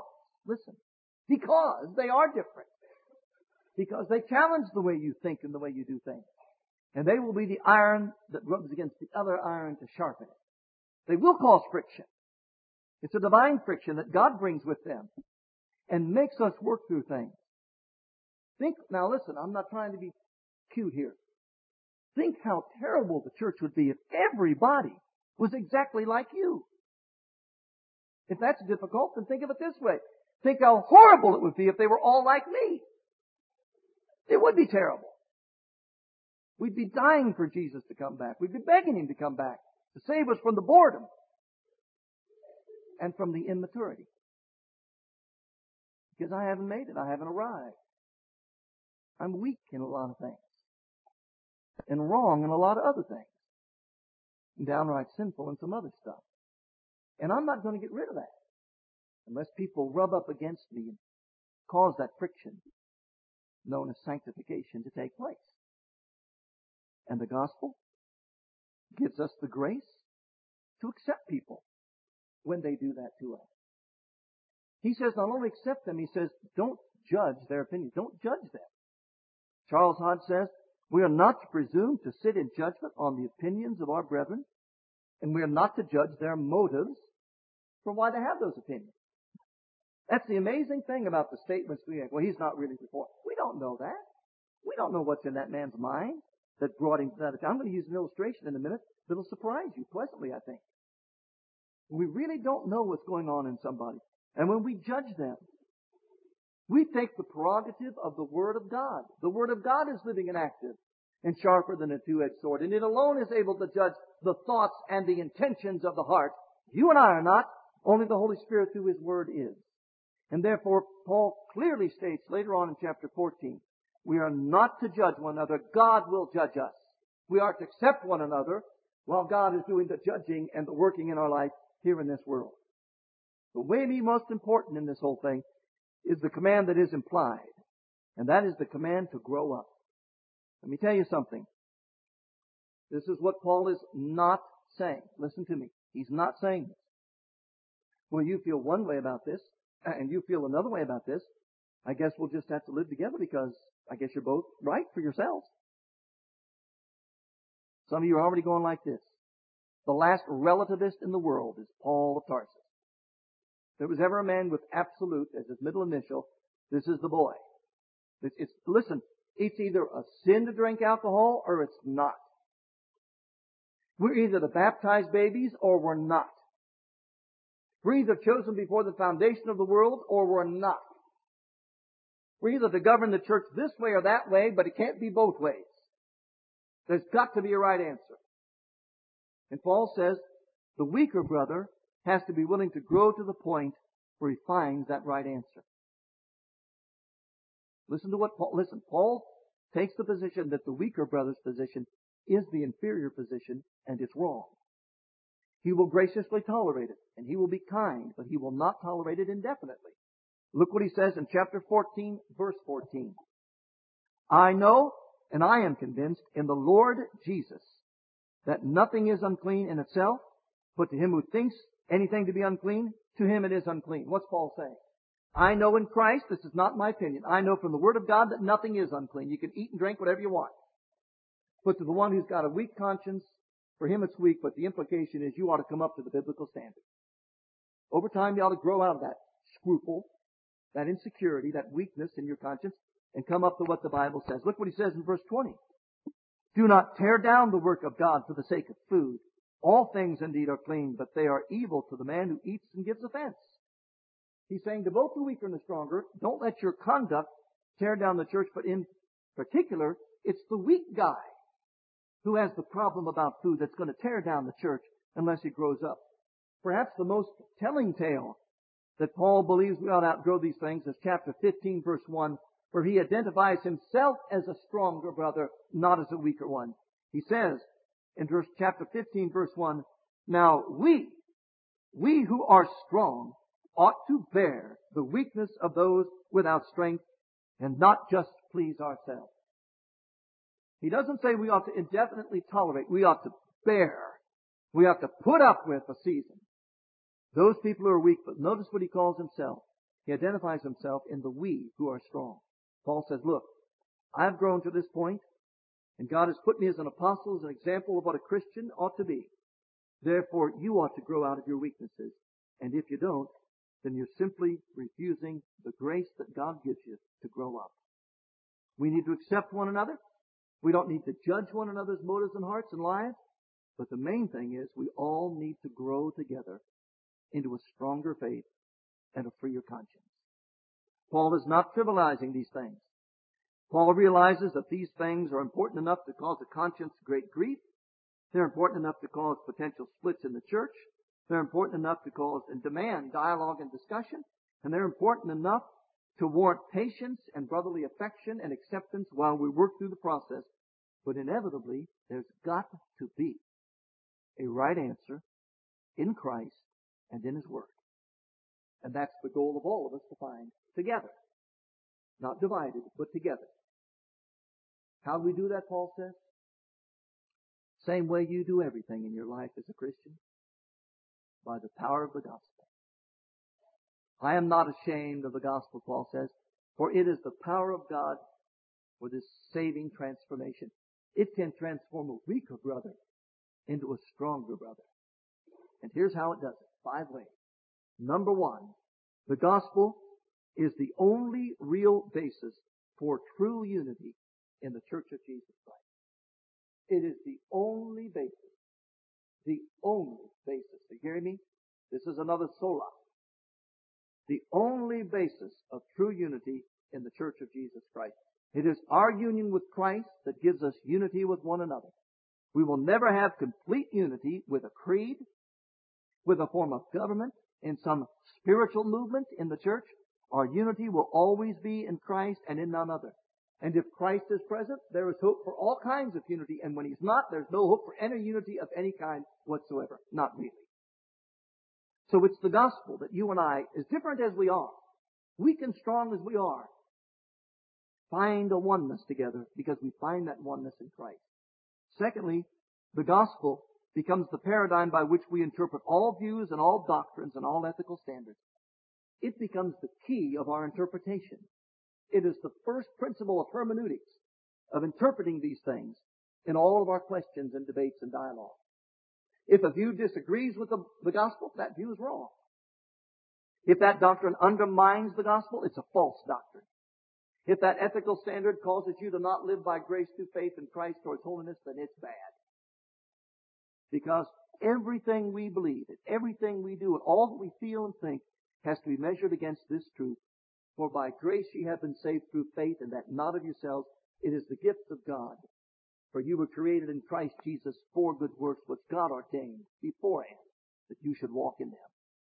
they are different. Because they challenge the way you think and the way you do things. And they will be the iron that rubs against the other iron to sharpen it. They will cause friction. It's a divine friction that God brings with them and makes us work through things. Now listen, I'm not trying to be cute here. Think how terrible the church would be if everybody was exactly like you. If that's difficult, then think of it this way. Think how horrible it would be if they were all like me. It would be terrible. We'd be dying for Jesus to come back. We'd be begging Him to come back to save us from the boredom and from the immaturity. Because I haven't made it. I haven't arrived. I'm weak in a lot of things. And wrong in a lot of other things. And downright sinful in some other stuff. And I'm not going to get rid of that unless people rub up against me and cause that friction known as sanctification to take place. And the gospel gives us the grace to accept people when they do that to us. He says not only accept them, he says don't judge their opinions. Don't judge them. Charles Hodge says, we are not to presume to sit in judgment on the opinions of our brethren, and we are not to judge their motives for why they have those opinions. That's the amazing thing about the statements we make. Well, he's not really reformed. We don't know that. We don't know what's in that man's mind that brought him to that. I'm going to use an illustration in a minute that'll surprise you pleasantly, I think. We really don't know what's going on in somebody. And when we judge them, we take the prerogative of the Word of God. The Word of God is living and active and sharper than a two-edged sword. And it alone is able to judge the thoughts and the intentions of the heart. You and I are not. Only the Holy Spirit through His Word is. And therefore, Paul clearly states later on in chapter 14, we are not to judge one another. God will judge us. We are to accept one another while God is doing the judging and the working in our life here in this world. The way to be most important in this whole thing is the command that is implied. And that is the command to grow up. Let me tell you something. This is what Paul is not saying. Listen to me. He's not saying this. Well, you feel one way about this, and you feel another way about this. I guess we'll just have to live together because I guess you're both right for yourselves. Some of you are already going like this. The last relativist in the world is Paul of Tarsus. If there was ever a man with absolute as his middle initial, this is the boy. Listen, it's either a sin to drink alcohol or it's not. We're either the baptized babies or we're not. We're either chosen before the foundation of the world or we're not. We're either to govern the church this way or that way, but it can't be both ways. There's got to be a right answer. And Paul says the weaker brother has to be willing to grow to the point where he finds that right answer. Paul takes the position that the weaker brother's position is the inferior position, and it's wrong. He will graciously tolerate it, and he will be kind, but he will not tolerate it indefinitely. Look what he says in chapter 14, verse 14. I know, and I am convinced in the Lord Jesus that nothing is unclean in itself, but to him who thinks anything to be unclean, to him it is unclean. What's Paul saying? I know in Christ, this is not my opinion, I know from the Word of God that nothing is unclean. You can eat and drink whatever you want. But to the one who's got a weak conscience, for him it's weak, but the implication is you ought to come up to the biblical standard. Over time you ought to grow out of that scruple, that insecurity, that weakness in your conscience, and come up to what the Bible says. Look what he says in verse 20. Do not tear down the work of God for the sake of food. All things indeed are clean, but they are evil to the man who eats and gives offense. He's saying to both the weaker and the stronger, don't let your conduct tear down the church, but in particular, it's the weak guy who has the problem about food that's going to tear down the church unless he grows up. Perhaps the most telling tale that Paul believes we ought to outgrow these things is chapter 15, verse 1 where he identifies himself as a stronger brother, not as a weaker one. He says in chapter 15, verse 1, "Now we who are strong ought to bear the weakness of those without strength and not just please ourselves." He doesn't say we ought to indefinitely tolerate. We ought to bear. We ought to put up with a season those people who are weak. But notice what he calls himself. He identifies himself in the we who are strong. Paul says, look, I've grown to this point, and God has put me as an apostle, as an example of what a Christian ought to be. Therefore, you ought to grow out of your weaknesses. And if you don't, then you're simply refusing the grace that God gives you to grow up. We need to accept one another. We don't need to judge one another's motives and hearts and lives. But the main thing is we all need to grow together into a stronger faith and a freer conscience. Paul is not trivializing these things. Paul realizes that these things are important enough to cause a conscience great grief. They're important enough to cause potential splits in the church. They're important enough to cause and demand dialogue and discussion. And they're important enough to warrant patience and brotherly affection and acceptance while we work through the process. But inevitably, there's got to be a right answer in Christ and in His Word. And that's the goal of all of us to find together. Not divided, but together. How do we do that, Paul says? Same way you do everything in your life as a Christian. By the power of the gospel. I am not ashamed of the gospel, Paul says, for it is the power of God for this saving transformation. It can transform a weaker brother into a stronger brother. And here's how it does it. 5 ways. Number 1, the gospel is the only real basis for true unity in the Church of Jesus Christ. It is the only basis. The only basis. You hear me? This is another sola. The only basis of true unity in the Church of Jesus Christ. It is our union with Christ that gives us unity with one another. We will never have complete unity with a creed, with a form of government, in some spiritual movement in the church. Our unity will always be in Christ and in none other. And if Christ is present, there is hope for all kinds of unity. And when He's not, there's no hope for any unity of any kind whatsoever. Not really. So it's the gospel that you and I, as different as we are, weak and strong as we are, find a oneness together because we find that oneness in Christ. Secondly, the gospel becomes the paradigm by which we interpret all views and all doctrines and all ethical standards. It becomes the key of our interpretation. It is the first principle of hermeneutics, of interpreting these things in all of our questions and debates and dialogue. If a view disagrees with the gospel, that view is wrong. If that doctrine undermines the gospel, it's a false doctrine. If that ethical standard causes you to not live by grace through faith in Christ towards holiness, then it's bad. Because everything we believe, and everything we do, and all that we feel and think has to be measured against this truth. For by grace ye have been saved through faith, and that not of yourselves. It is the gift of God. For you were created in Christ Jesus for good works, which God ordained beforehand that you should walk in them.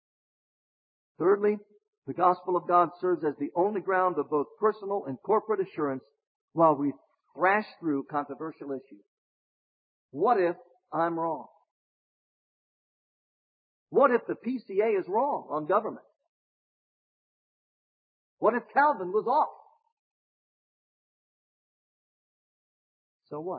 Thirdly, the gospel of God serves as the only ground of both personal and corporate assurance while we thrash through controversial issues. What if I'm wrong? What if the PCA is wrong on government? What if Calvin was off? So what?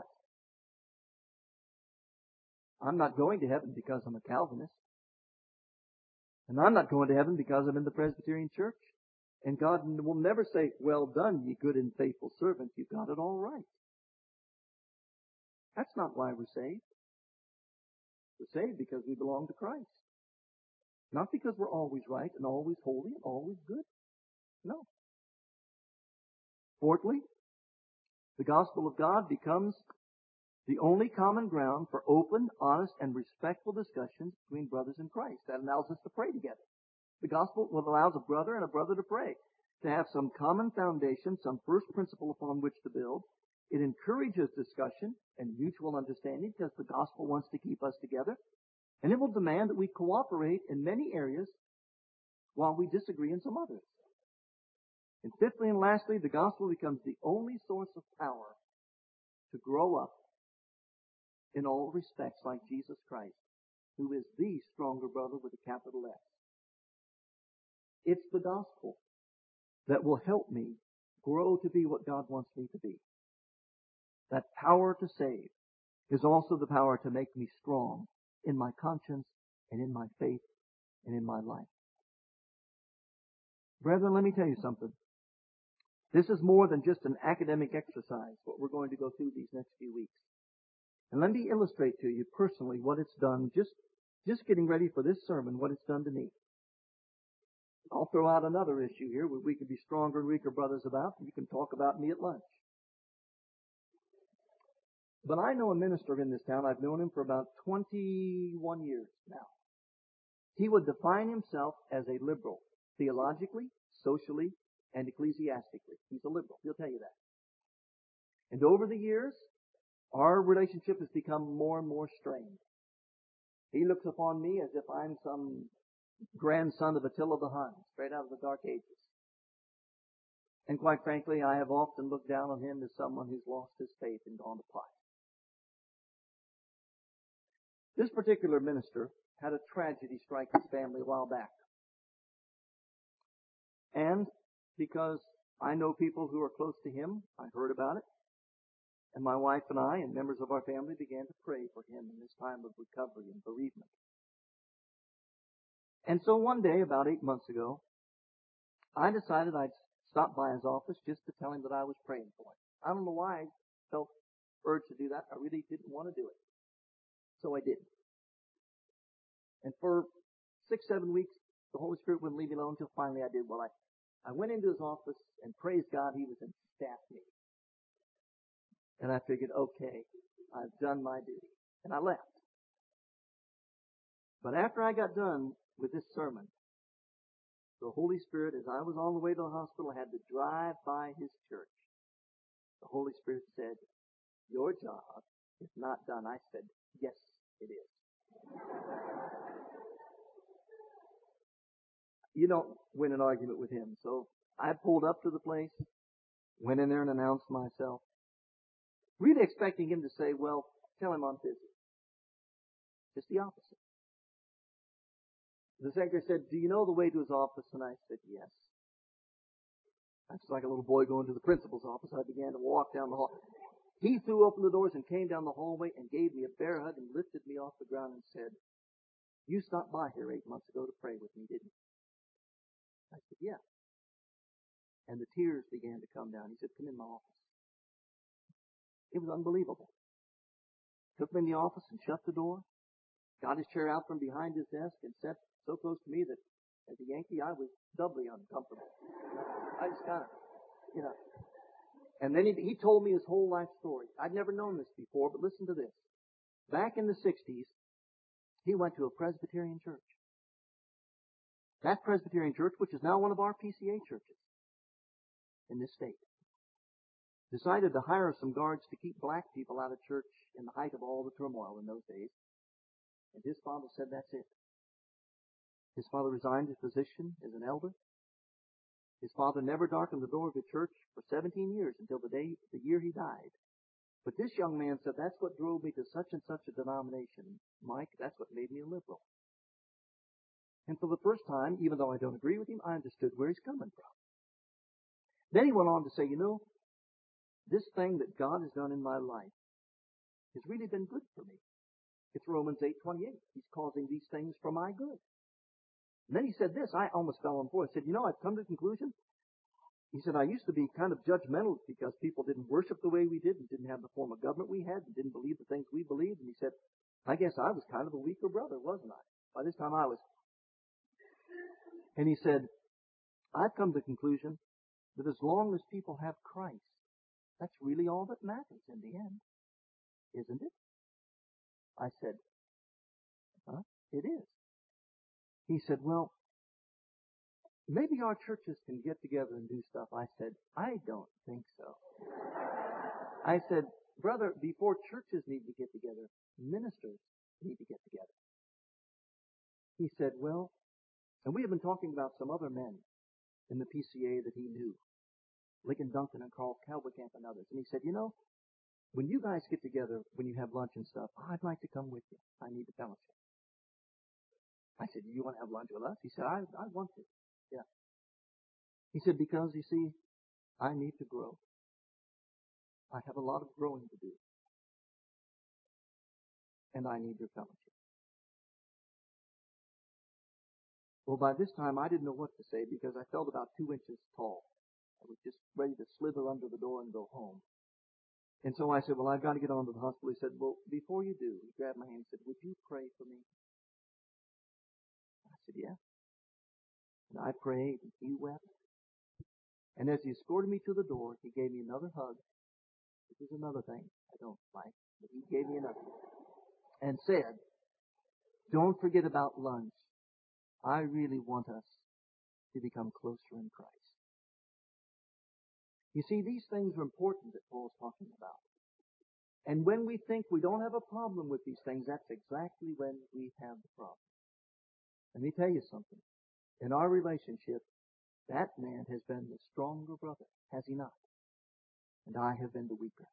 I'm not going to heaven because I'm a Calvinist. And I'm not going to heaven because I'm in the Presbyterian Church. And God will never say, well done, ye good and faithful servant. You got it all right. That's not why we're saved. We're saved because we belong to Christ. Not because we're always right and always holy and always good. No. Fourthly, the gospel of God becomes the only common ground for open, honest, and respectful discussions between brothers in Christ. That allows us to pray together. The gospel allows a brother and a brother to pray, to have some common foundation, some first principle upon which to build. It encourages discussion and mutual understanding because the gospel wants to keep us together. And it will demand that we cooperate in many areas while we disagree in some others. And fifthly and lastly, the gospel becomes the only source of power to grow up in all respects like Jesus Christ, who is the stronger brother with a capital S. It's the gospel that will help me grow to be what God wants me to be. That power to save is also the power to make me strong in my conscience and in my faith and in my life. Brethren, let me tell you something. This is more than just an academic exercise, what we're going to go through these next few weeks. And let me illustrate to you personally what it's done, just getting ready for this sermon, what it's done to me. I'll throw out another issue here where we can be stronger and weaker brothers about. You can talk about me at lunch. But I know a minister in this town. I've known him for about 21 years now. He would define himself as a liberal, theologically, socially, and ecclesiastically. He's a liberal. He'll tell you that. And over the years, our relationship has become more and more strained. He looks upon me as if I'm some grandson of Attila the Hun, straight out of the Dark Ages. And quite frankly, I have often looked down on him as someone who's lost his faith and gone to pot. This particular minister had a tragedy strike his family a while back. And because I know people who are close to him, I heard about it. And my wife and I and members of our family began to pray for him in this time of recovery and bereavement. And so one day, about 8 months ago, I decided I'd stop by his office just to tell him that I was praying for him. I don't know why I felt urged to do that. I really didn't want to do it. So I did. And for 6-7 weeks, the Holy Spirit wouldn't leave me alone until finally I did. Well, I went into his office and praise God, he was in staff meeting. And I figured, okay, I've done my duty. And I left. But after I got done with this sermon, the Holy Spirit, as I was on the way to the hospital, I had to drive by his church. The Holy Spirit said, your job is not done. I said, yes, it is. You don't win an argument with him. So I pulled up to the place, went in there and announced myself, really expecting him to say, well, tell him I'm busy. Just the opposite. The secretary said, do you know the way to his office? And I said, yes. I was like a little boy going to the principal's office. I began to walk down the hall. He threw open the doors and came down the hallway and gave me a bear hug and lifted me off the ground and said, you stopped by here 8 months ago to pray with me, didn't you? I said, yeah. And the tears began to come down. He said, come in my office. It was unbelievable. Took me in the office and shut the door. Got his chair out from behind his desk and sat so close to me that as a Yankee, I was doubly uncomfortable. I just kind of, And then he told me his whole life story. I'd never known this before, but listen to this. Back in the 60s, he went to a Presbyterian church. That Presbyterian church, which is now one of our PCA churches in this state, decided to hire some guards to keep black people out of church in the height of all the turmoil in those days. And his father said, that's it. His father resigned his position as an elder. His father never darkened the door of the church for 17 years until the year he died. But this young man said, that's what drove me to such and such a denomination. Mike, that's what made me a liberal. And for the first time, even though I don't agree with him, I understood where he's coming from. Then he went on to say, this thing that God has done in my life has really been good for me. It's Romans 8:28. He's causing these things for my good. And then he said this, I almost fell on the floor. He said, I've come to the conclusion. He said, I used to be kind of judgmental because people didn't worship the way we did and didn't have the form of government we had and didn't believe the things we believed. And he said, I guess I was kind of a weaker brother, wasn't I? By this time I was. And he said, I've come to the conclusion that as long as people have Christ, that's really all that matters in the end, isn't it? I said, it is. He said, well, maybe our churches can get together and do stuff. I said, I don't think so. I said, brother, before churches need to get together, ministers need to get together. He said, well, and we have been talking about some other men in the PCA that he knew Lincoln Duncan and Carl Calvercamp and others. And he said, when you guys get together, when you have lunch and stuff, I'd like to come with you. I need the fellowship. I said, you want to have lunch with us? He said, I want to. Yeah. He said, because, you see, I need to grow. I have a lot of growing to do. And I need your fellowship. Well, by this time, I didn't know what to say because I felt about 2 inches tall. I was just ready to slither under the door and go home. And so I said, well, I've got to get on to the hospital. He said, well, before you do, he grabbed my hand and said, would you pray for me? I said, yeah. And I prayed, and he wept. And as he escorted me to the door, he gave me another hug. This is another thing I don't like, but he gave me another one. And said, don't forget about lunch. I really want us to become closer in Christ. You see, these things are important that Paul's talking about. And when we think we don't have a problem with these things, that's exactly when we have the problem. Let me tell you something. In our relationship, that man has been the stronger brother, has he not? And I have been the weaker.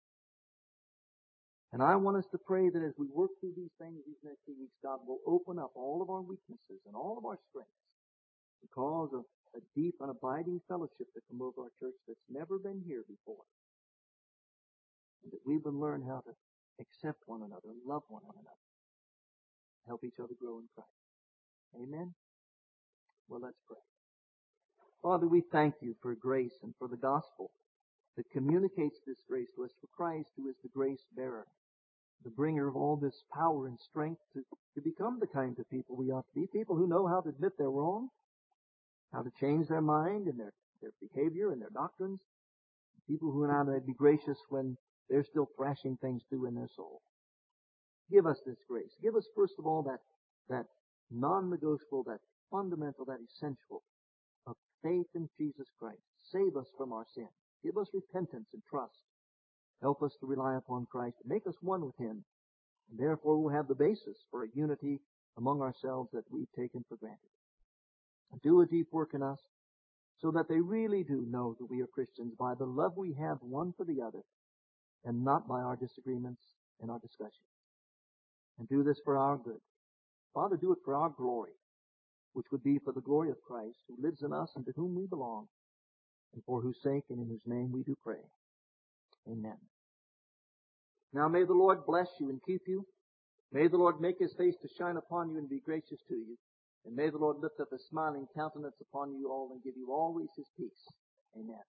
And I want us to pray that as we work through these things these next few weeks, God will open up all of our weaknesses and all of our strengths and cause a deep and abiding fellowship to come over our church that's never been here before. And that we will learn how to accept one another and love one another. Help each other grow in Christ. Amen? Well, let's pray. Father, we thank you for grace and for the gospel that communicates this grace to us, for Christ, who is the grace bearer, the bringer of all this power and strength to become the kind of people we ought to be, people who know how to admit they're wrong, how to change their mind and their behavior and their doctrines, people who know how to be gracious when they're still thrashing things through in their soul. Give us this grace. Give us, first of all, that non-negotiable, that fundamental, that essential of faith in Jesus Christ. Save us from our sin. Give us repentance and trust. Help us to rely upon Christ. Make us one with Him. And therefore we'll have the basis for a unity among ourselves that we've taken for granted. And do a deep work in us so that they really do know that we are Christians by the love we have one for the other and not by our disagreements and our discussions. And do this for our good. Father, do it for our glory, which would be for the glory of Christ, who lives in us and to whom we belong, and for whose sake and in whose name we do pray. Amen. Now may the Lord bless you and keep you. May the Lord make His face to shine upon you and be gracious to you. And may the Lord lift up a smiling countenance upon you all and give you always His peace. Amen.